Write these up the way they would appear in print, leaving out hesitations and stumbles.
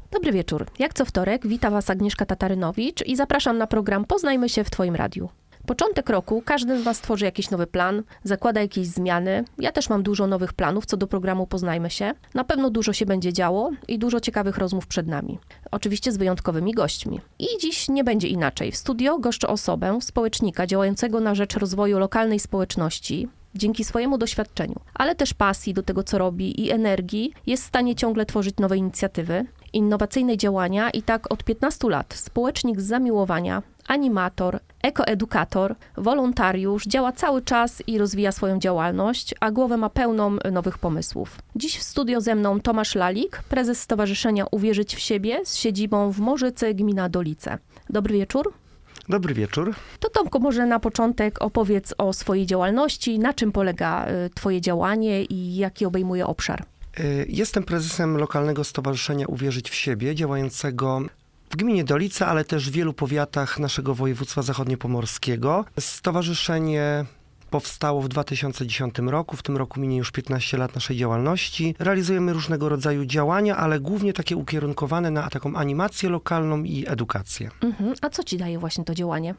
Dobry wieczór. Jak co wtorek wita Was Agnieszka Tatarynowicz i zapraszam na program Poznajmy się w Twoim radiu. Początek roku, każdy z Was tworzy jakiś nowy plan, zakłada jakieś zmiany. Ja też mam dużo nowych planów co do programu Poznajmy się. Na pewno dużo się będzie działo i dużo ciekawych rozmów przed nami. Oczywiście z wyjątkowymi gośćmi. I dziś nie będzie inaczej. W studio goszczę osobę, społecznika działającego na rzecz rozwoju lokalnej społeczności, dzięki swojemu doświadczeniu, ale też pasji do tego, co robi i energii, jest w stanie ciągle tworzyć nowe inicjatywy, innowacyjne działania i tak od 15 lat społecznik z zamiłowania, animator, ekoedukator, wolontariusz działa cały czas i rozwija swoją działalność, a głowę ma pełną nowych pomysłów. Dziś w studio ze mną Tomasz Lalik, prezes Stowarzyszenia Uwierzyć w siebie z siedzibą w Morzycy, gmina Dolice. Dobry wieczór. Dobry wieczór. To Tomku, może na początek opowiedz o swojej działalności, na czym polega Twoje działanie i jaki obejmuje obszar. Jestem prezesem lokalnego stowarzyszenia Uwierzyć w siebie, działającego w gminie Dolice, ale też w wielu powiatach naszego województwa zachodniopomorskiego. Stowarzyszenie powstało w 2010 roku, w tym roku minie już 15 lat naszej działalności. Realizujemy różnego rodzaju działania, ale głównie takie ukierunkowane na taką animację lokalną i edukację. A co Ci daje właśnie to działanie?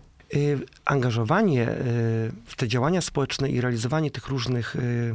Angażowanie w te działania społeczne i realizowanie tych różnych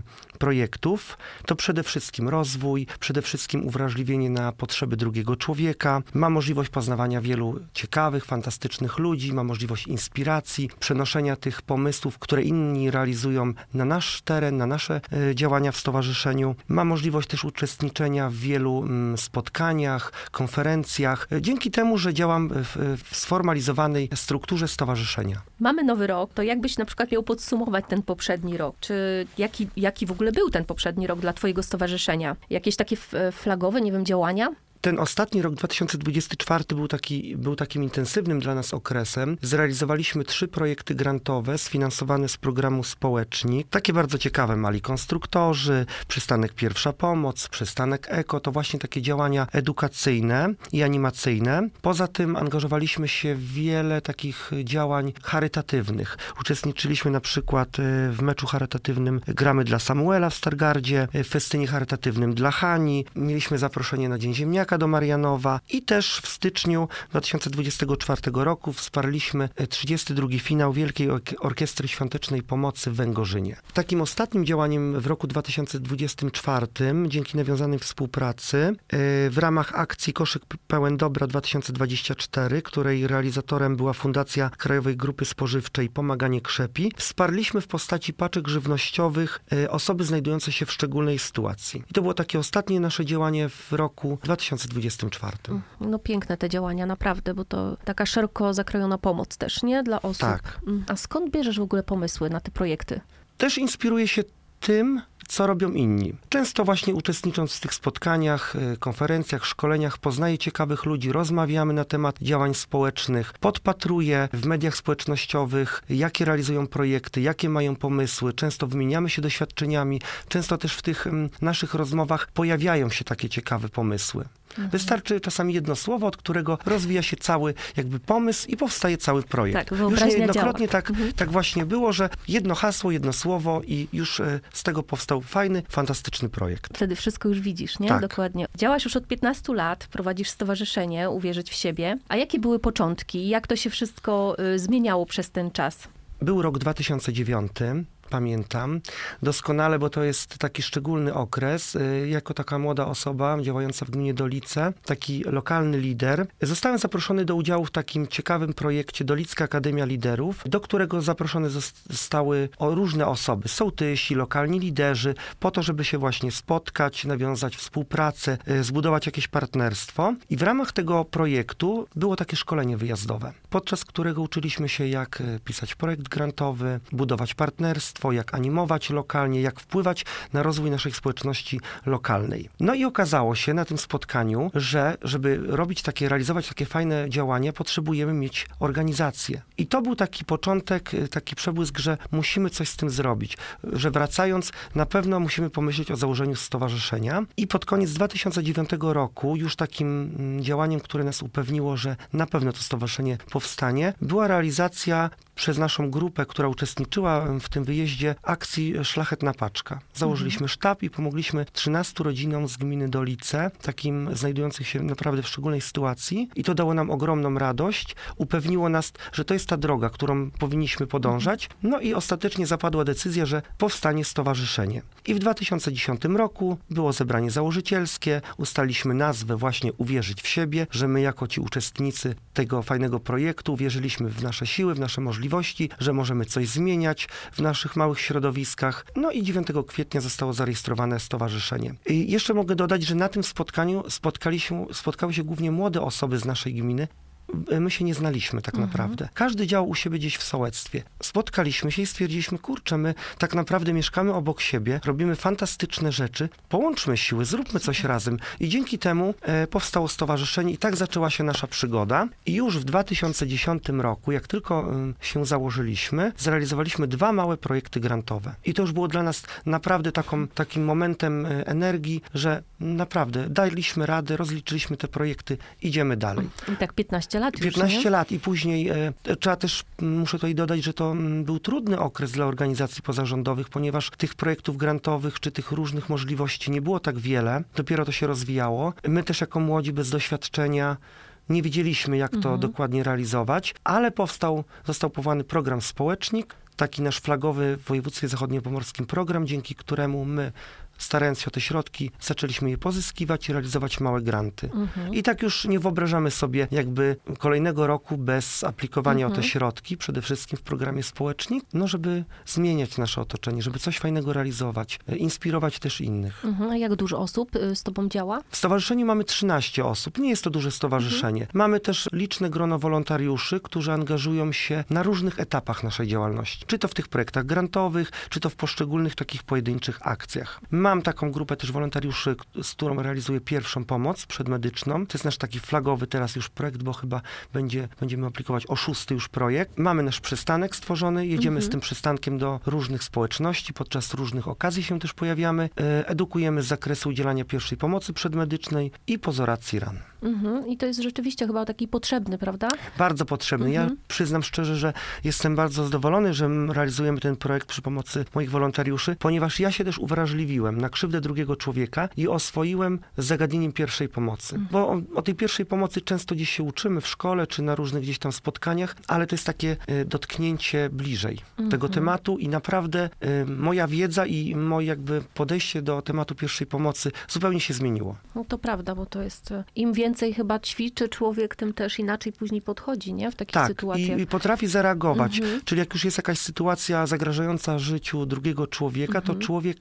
projektów to przede wszystkim rozwój, przede wszystkim uwrażliwienie na potrzeby drugiego człowieka. Ma możliwość poznawania wielu ciekawych, fantastycznych ludzi, ma możliwość inspiracji, przenoszenia tych pomysłów, które inni realizują na nasz teren, na nasze działania w stowarzyszeniu. Ma możliwość też uczestniczenia w wielu spotkaniach, konferencjach, dzięki temu, że działam w sformalizowanej strukturze stowarzyszenia. Mamy nowy rok, to jakbyś na przykład miał podsumować ten poprzedni rok? Czy jaki w ogóle był ten poprzedni rok dla Twojego stowarzyszenia? Jakieś takie flagowe, działania? Ten ostatni rok 2024 był takim intensywnym dla nas okresem. Zrealizowaliśmy 3 projekty grantowe sfinansowane z programu Społecznik. Takie bardzo ciekawe, Mali Konstruktorzy, Przystanek Pierwsza Pomoc, Przystanek Eko. To właśnie takie działania edukacyjne i animacyjne. Poza tym angażowaliśmy się w wiele takich działań charytatywnych. Uczestniczyliśmy na przykład w meczu charytatywnym Gramy dla Samuela w Stargardzie, w festynie charytatywnym dla Hani. Mieliśmy zaproszenie na Dzień Ziemniaka do Marianowa i też w styczniu 2024 roku wsparliśmy 32. finał Wielkiej Orkiestry Świątecznej Pomocy w Węgorzynie. Takim ostatnim działaniem w roku 2024, dzięki nawiązanej współpracy, w ramach akcji Koszyk Pełen Dobra 2024, której realizatorem była Fundacja Krajowej Grupy Spożywczej Pomaganie Krzepi, wsparliśmy w postaci paczek żywnościowych osoby znajdujące się w szczególnej sytuacji. I to było takie ostatnie nasze działanie w roku 2024. No piękne te działania, naprawdę, bo to taka szeroko zakrojona pomoc też, nie? Dla osób. Tak. A skąd bierzesz w ogóle pomysły na te projekty? Też inspiruję się tym, co robią inni. Często właśnie uczestnicząc w tych spotkaniach, konferencjach, szkoleniach, poznaję ciekawych ludzi, rozmawiamy na temat działań społecznych, podpatruję w mediach społecznościowych, jakie realizują projekty, jakie mają pomysły. Często wymieniamy się doświadczeniami, często też w tych naszych rozmowach pojawiają się takie ciekawe pomysły. Wystarczy czasami jedno słowo, od którego rozwija się cały pomysł i powstaje cały projekt. Tak, już niejednokrotnie tak właśnie było, że jedno hasło, jedno słowo i już z tego powstał fajny, fantastyczny projekt. Wtedy wszystko już widzisz, nie? Tak. Dokładnie. Działasz już od 15 lat, prowadzisz stowarzyszenie Uwierzyć w siebie. A jakie były początki? Jak to się wszystko zmieniało przez ten czas? Był rok 2009. Pamiętam doskonale, bo to jest taki szczególny okres. Jako taka młoda osoba działająca w gminie Dolice, taki lokalny lider, zostałem zaproszony do udziału w takim ciekawym projekcie Dolicka Akademia Liderów, do którego zaproszone zostały różne osoby, sołtysi, lokalni liderzy, po to, żeby się właśnie spotkać, nawiązać współpracę, zbudować jakieś partnerstwo. I w ramach tego projektu było takie szkolenie wyjazdowe, podczas którego uczyliśmy się, jak pisać projekt grantowy, budować partnerstwo, jak animować lokalnie, jak wpływać na rozwój naszej społeczności lokalnej. No i okazało się na tym spotkaniu, że żeby realizować takie fajne działania, potrzebujemy mieć organizację. I to był taki początek, taki przebłysk, że musimy coś z tym zrobić, że wracając na pewno musimy pomyśleć o założeniu stowarzyszenia. I pod koniec 2009 roku już takim działaniem, które nas upewniło, że na pewno to stowarzyszenie powstanie, była realizacja przez naszą grupę, która uczestniczyła w tym wyjeździe, akcji Szlachetna Paczka. Założyliśmy sztab i pomogliśmy 13 rodzinom z gminy Dolice, takim znajdujących się naprawdę w szczególnej sytuacji. I to dało nam ogromną radość. Upewniło nas, że to jest ta droga, którą powinniśmy podążać. No i ostatecznie zapadła decyzja, że powstanie stowarzyszenie. I w 2010 roku było zebranie założycielskie. Ustaliliśmy nazwę właśnie Uwierzyć w siebie, że my jako ci uczestnicy tego fajnego projektu uwierzyliśmy w nasze siły, w nasze możliwości, że możemy coś zmieniać w naszych małych środowiskach. No i 9 kwietnia zostało zarejestrowane stowarzyszenie. I jeszcze mogę dodać, że na tym spotkaniu spotkały się głównie młode osoby z naszej gminy. My się nie znaliśmy tak naprawdę. Każdy działał u siebie gdzieś w sołectwie. Spotkaliśmy się i stwierdziliśmy, kurczę, my tak naprawdę mieszkamy obok siebie, robimy fantastyczne rzeczy, połączmy siły, zróbmy coś razem. I dzięki temu powstało stowarzyszenie i tak zaczęła się nasza przygoda. I już w 2010 roku, jak tylko się założyliśmy, zrealizowaliśmy 2 małe projekty grantowe. I to już było dla nas naprawdę takim momentem energii, że naprawdę daliśmy radę, rozliczyliśmy te projekty, idziemy dalej. I tak 15 lat już, 15 lat i później trzeba też, muszę tutaj dodać, że to był trudny okres dla organizacji pozarządowych, ponieważ tych projektów grantowych czy tych różnych możliwości nie było tak wiele. Dopiero to się rozwijało. My też jako młodzi bez doświadczenia nie wiedzieliśmy, jak to dokładnie realizować, ale został powołany program Społecznik, taki nasz flagowy w województwie zachodniopomorskim program, dzięki któremu my, starając się o te środki, zaczęliśmy je pozyskiwać i realizować małe granty. I tak już nie wyobrażamy sobie jakby kolejnego roku bez aplikowania o te środki, przede wszystkim w programie Społecznik, żeby zmieniać nasze otoczenie, żeby coś fajnego realizować, inspirować też innych. A jak dużo osób z tobą działa? W stowarzyszeniu mamy 13 osób. Nie jest to duże stowarzyszenie. Mamy też liczne grono wolontariuszy, którzy angażują się na różnych etapach naszej działalności. Czy to w tych projektach grantowych, czy to w poszczególnych takich pojedynczych akcjach. Mam taką grupę też wolontariuszy, z którą realizuję pierwszą pomoc przedmedyczną. To jest nasz taki flagowy teraz już projekt, bo chyba będziemy aplikować o 6. już projekt. Mamy nasz przystanek stworzony, jedziemy z tym przystankiem do różnych społeczności, podczas różnych okazji się też pojawiamy. Edukujemy z zakresu udzielania pierwszej pomocy przedmedycznej i pozoracji ran. I to jest rzeczywiście chyba taki potrzebny, prawda? Bardzo potrzebny. Ja przyznam szczerze, że jestem bardzo zadowolony, że realizujemy ten projekt przy pomocy moich wolontariuszy, ponieważ ja się też uwrażliwiłem na krzywdę drugiego człowieka i oswoiłem z zagadnieniem pierwszej pomocy. Bo o tej pierwszej pomocy często gdzieś się uczymy w szkole, czy na różnych gdzieś tam spotkaniach, ale to jest takie dotknięcie bliżej tego tematu i naprawdę moja wiedza i moje jakby podejście do tematu pierwszej pomocy zupełnie się zmieniło. No to prawda, bo to jest im więcej chyba ćwiczy człowiek, tym też inaczej później podchodzi, nie? W takich sytuacjach. I potrafi zareagować. Czyli jak już jest jakaś sytuacja zagrażająca życiu drugiego człowieka, to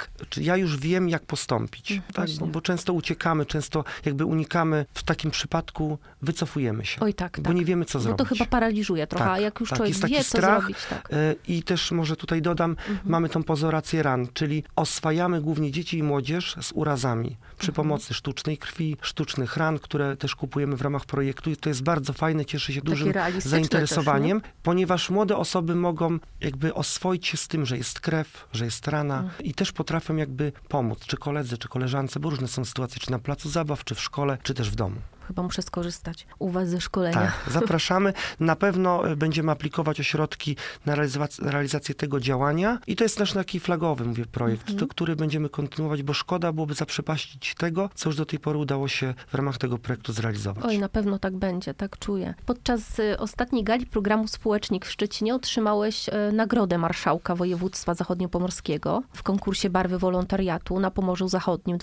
ja już wiem, jak postąpić. Tak? Bo często uciekamy, często jakby unikamy. W takim przypadku wycofujemy się. Oj, tak. Bo nie wiemy, co zrobić. Bo to chyba paraliżuje trochę, a jak już człowiek jest taki wie, strach, co zrobić. Tak. I też może tutaj dodam, mamy tą pozorację ran, czyli oswajamy głównie dzieci i młodzież z urazami przy pomocy sztucznej krwi, sztucznych ran, które też kupujemy w ramach projektu i to jest bardzo fajne, cieszy się dużym zainteresowaniem, ponieważ młode osoby mogą jakby oswoić się z tym, że jest krew, że jest rana i też potrafią jakby pomóc, czy koledze, czy koleżance, bo różne są sytuacje, czy na placu zabaw, czy w szkole, czy też w domu. Chyba muszę skorzystać u was ze szkolenia. Tak, zapraszamy. Na pewno będziemy aplikować o środki na realizację tego działania i to jest nasz taki flagowy, projekt, który będziemy kontynuować, bo szkoda byłoby zaprzepaścić tego, co już do tej pory udało się w ramach tego projektu zrealizować. Oj, na pewno tak będzie, tak czuję. Podczas ostatniej gali programu Społecznik w Szczecinie otrzymałeś nagrodę marszałka województwa zachodniopomorskiego w konkursie Barwy Wolontariatu na Pomorzu Zachodnim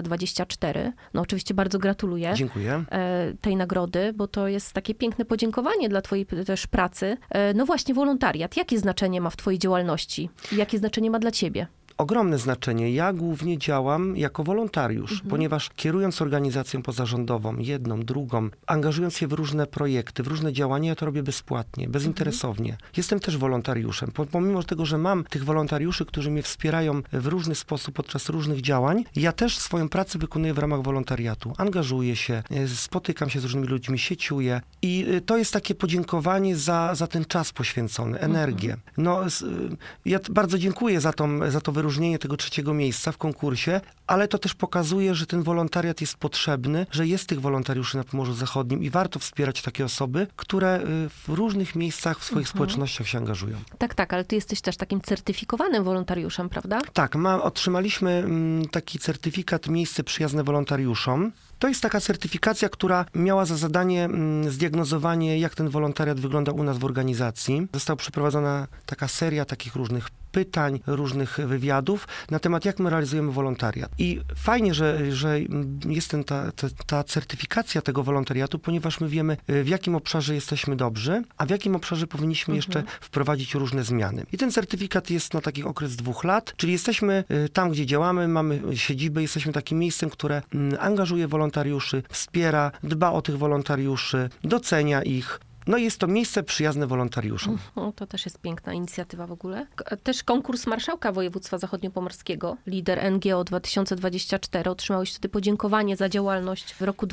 2024. No oczywiście bardzo gratuluję. Dziękuję. Tej nagrody, bo to jest takie piękne podziękowanie dla twojej też pracy. No właśnie, wolontariat. Jakie znaczenie ma w twojej działalności? Jakie znaczenie ma dla ciebie? Ogromne znaczenie. Ja głównie działam jako wolontariusz, ponieważ kierując organizacją pozarządową, jedną, drugą, angażując się w różne projekty, w różne działania, ja to robię bezpłatnie, bezinteresownie. Jestem też wolontariuszem. Pomimo tego, że mam tych wolontariuszy, którzy mnie wspierają w różny sposób podczas różnych działań, ja też swoją pracę wykonuję w ramach wolontariatu. Angażuję się, spotykam się z różnymi ludźmi, sieciuję i to jest takie podziękowanie za ten czas poświęcony, energię. No, ja bardzo dziękuję za to wyróżnienie, wyróżnienie tego 3. miejsca w konkursie, ale to też pokazuje, że ten wolontariat jest potrzebny, że jest tych wolontariuszy na Pomorzu Zachodnim i warto wspierać takie osoby, które w różnych miejscach w swoich społecznościach się angażują. Tak, ale ty jesteś też takim certyfikowanym wolontariuszem, prawda? Tak, otrzymaliśmy taki certyfikat Miejsce przyjazne wolontariuszom. To jest taka certyfikacja, która miała za zadanie zdiagnozowanie, jak ten wolontariat wygląda u nas w organizacji. Została przeprowadzona taka seria takich różnych pytań, różnych wywiadów na temat, jak my realizujemy wolontariat. I fajnie, że jest ta certyfikacja tego wolontariatu, ponieważ my wiemy, w jakim obszarze jesteśmy dobrzy, a w jakim obszarze powinniśmy jeszcze wprowadzić różne zmiany. I ten certyfikat jest na taki okres 2 lat, czyli jesteśmy tam, gdzie działamy, mamy siedzibę, jesteśmy takim miejscem, które angażuje wolontariuszy, wspiera, dba o tych wolontariuszy, docenia ich. No i jest to miejsce przyjazne wolontariuszom. To też jest piękna inicjatywa w ogóle. Też konkurs Marszałka Województwa Zachodniopomorskiego, lider NGO 2024. Otrzymałeś wtedy podziękowanie za działalność w roku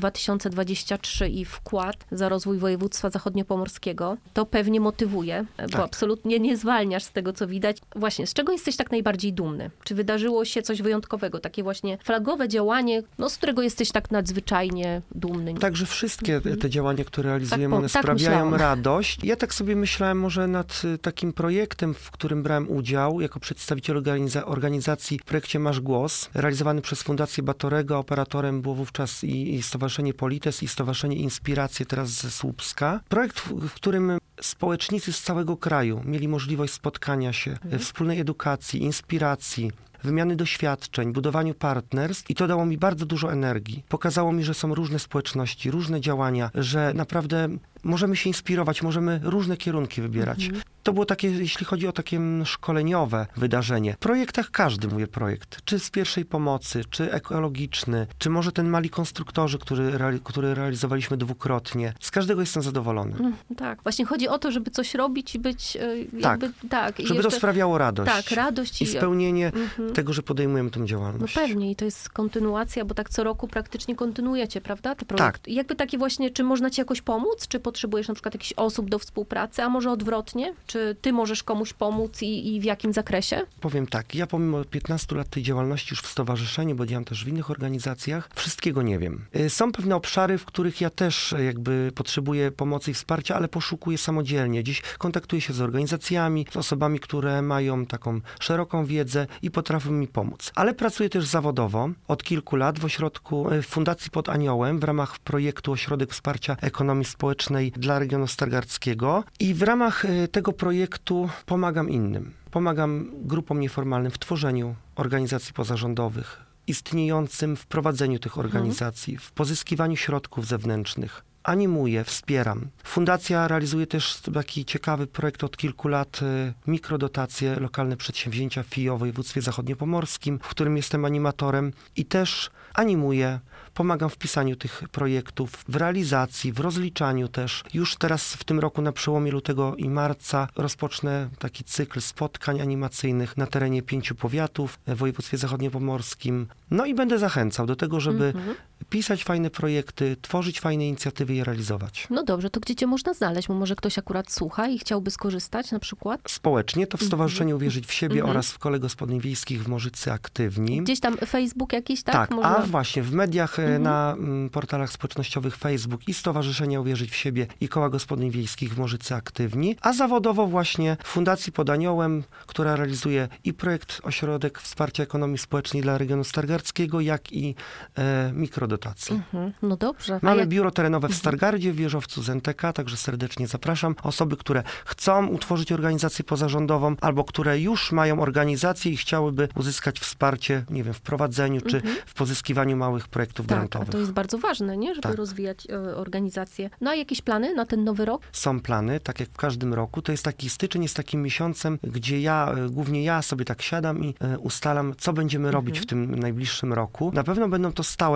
2023 i wkład za rozwój województwa zachodniopomorskiego. To pewnie motywuje, bo absolutnie nie zwalniasz z tego, co widać. Właśnie, z czego jesteś tak najbardziej dumny? Czy wydarzyło się coś wyjątkowego? Takie właśnie flagowe działanie, z którego jesteś tak nadzwyczajnie dumny? Także wszystkie te działania, które realizujemy, one sprawiają radość. Ja tak sobie myślałem może nad takim projektem, w którym brałem udział jako przedstawiciel organizacji w projekcie Masz Głos, realizowany przez Fundację Batorego. Operatorem było wówczas i Stowarzyszenie Polites, i Stowarzyszenie Inspiracje, teraz ze Słupska. Projekt, w którym społecznicy z całego kraju mieli możliwość spotkania się, wspólnej edukacji, inspiracji, wymiany doświadczeń, budowaniu partnerstw i to dało mi bardzo dużo energii. Pokazało mi, że są różne społeczności, różne działania, że naprawdę możemy się inspirować, możemy różne kierunki wybierać. To było takie, jeśli chodzi o takie szkoleniowe wydarzenie. W projektach każdy, mówię, projekt, czy z pierwszej pomocy, czy ekologiczny, czy może ten Mali Konstruktorzy, który realizowaliśmy 2-krotnie. Z każdego jestem zadowolony. Tak, właśnie chodzi o to, żeby coś robić i być jakby, żeby jeszcze to sprawiało radość. Tak, radość i spełnienie tego, że podejmujemy tę działalność. No pewnie i to jest kontynuacja, bo tak co roku praktycznie kontynuujecie, prawda? Te projekty. Tak. Jakby takie właśnie, czy można ci jakoś pomóc, czy potrzebujesz na przykład jakichś osób do współpracy, a może odwrotnie? Czy ty możesz komuś pomóc i w jakim zakresie? Powiem tak, ja pomimo 15 lat tej działalności już w stowarzyszeniu, bo działam też w innych organizacjach, wszystkiego nie wiem. Są pewne obszary, w których ja też jakby potrzebuję pomocy i wsparcia, ale poszukuję samodzielnie. Dziś kontaktuję się z organizacjami, z osobami, które mają taką szeroką wiedzę i potrafią mi pomóc. Ale pracuję też zawodowo od kilku lat w Fundacji Pod Aniołem w ramach projektu Ośrodek Wsparcia Ekonomii Społecznej dla regionu stargardzkiego i w ramach tego projektu pomagam innym. Pomagam grupom nieformalnym w tworzeniu organizacji pozarządowych, istniejącym w prowadzeniu tych organizacji, w pozyskiwaniu środków zewnętrznych. Animuję, wspieram. Fundacja realizuje też taki ciekawy projekt od kilku lat, mikrodotacje, lokalne przedsięwzięcia FIO w województwie zachodniopomorskim, w którym jestem animatorem i też animuję, pomagam w pisaniu tych projektów, w realizacji, w rozliczaniu też. Już teraz w tym roku na przełomie lutego i marca rozpocznę taki cykl spotkań animacyjnych na terenie 5 powiatów w województwie zachodniopomorskim. No i będę zachęcał do tego, żeby pisać fajne projekty, tworzyć fajne inicjatywy i je realizować. No dobrze, to gdzie cię można znaleźć? Bo może ktoś akurat słucha i chciałby skorzystać na przykład? Społecznie to w Stowarzyszeniu Uwierzyć w siebie oraz w Kole Gospodyń Wiejskich w Morzycy Aktywni. Gdzieś tam Facebook jakiś, tak? Tak, można... a właśnie w mediach, na portalach społecznościowych Facebook i Stowarzyszenia Uwierzyć w siebie i Koła Gospodyń Wiejskich w Morzycy Aktywni, a zawodowo właśnie w Fundacji Pod Aniołem, która realizuje i projekt Ośrodek Wsparcia Ekonomii Społecznej dla regionu stargardzkiego, jak i mikrodotacje. No dobrze. Mamy biuro terenowe w Stargardzie, w Wieżowcu z NTK, także serdecznie zapraszam. Osoby, które chcą utworzyć organizację pozarządową albo które już mają organizację i chciałyby uzyskać wsparcie, nie wiem, w prowadzeniu czy w pozyskiwaniu małych projektów grantowych. A to jest bardzo ważne, nie? Żeby rozwijać organizację. No a jakieś plany na ten nowy rok? Są plany, tak jak w każdym roku. To jest taki styczeń, jest takim miesiącem, gdzie głównie ja sobie tak siadam i ustalam, co będziemy robić w tym najbliższym roku. Na pewno będą to stałe elementy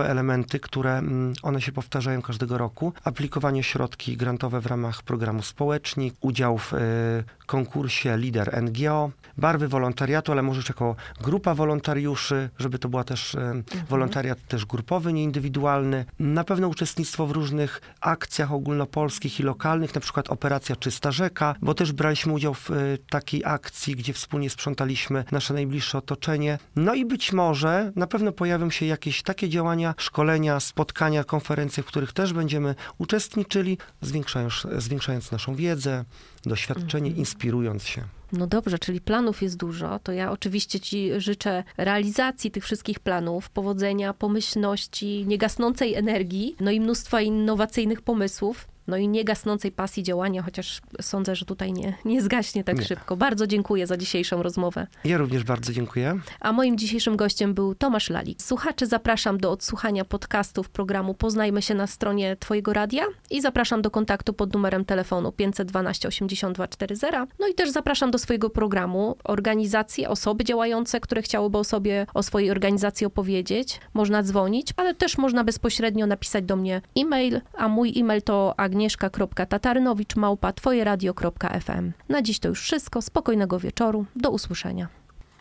elementy, które one się powtarzają każdego roku. Aplikowanie środki grantowe w ramach programu Społecznik, udział w konkursie Lider NGO, barwy wolontariatu, ale możesz jako grupa wolontariuszy, żeby to była też wolontariat też grupowy, nieindywidualny. Na pewno uczestnictwo w różnych akcjach ogólnopolskich i lokalnych, na przykład Operacja Czysta Rzeka, bo też braliśmy udział w takiej akcji, gdzie wspólnie sprzątaliśmy nasze najbliższe otoczenie. No i być może na pewno pojawią się jakieś takie szkolenia, spotkania, konferencje, w których też będziemy uczestniczyli, zwiększając naszą wiedzę, doświadczenie, inspirując się. No dobrze, czyli planów jest dużo, to ja oczywiście Ci życzę realizacji tych wszystkich planów, powodzenia, pomyślności, niegasnącej energii, no i mnóstwa innowacyjnych pomysłów. No i niegasnącej pasji działania, chociaż sądzę, że tutaj nie zgaśnie tak szybko. Bardzo dziękuję za dzisiejszą rozmowę. Ja również bardzo dziękuję. A moim dzisiejszym gościem był Tomasz Lalik. Słuchaczy zapraszam do odsłuchania podcastów programu Poznajmy się na stronie Twojego radia i zapraszam do kontaktu pod numerem telefonu 512 82 40. No i też zapraszam do swojego programu organizacje, osoby działające, które chciałyby o swojej organizacji opowiedzieć. Można dzwonić, ale też można bezpośrednio napisać do mnie e-mail, a mój e-mail to agnieszka.tatarynowicz@twojeradio.fm. Na dziś to już wszystko. Spokojnego wieczoru. Do usłyszenia.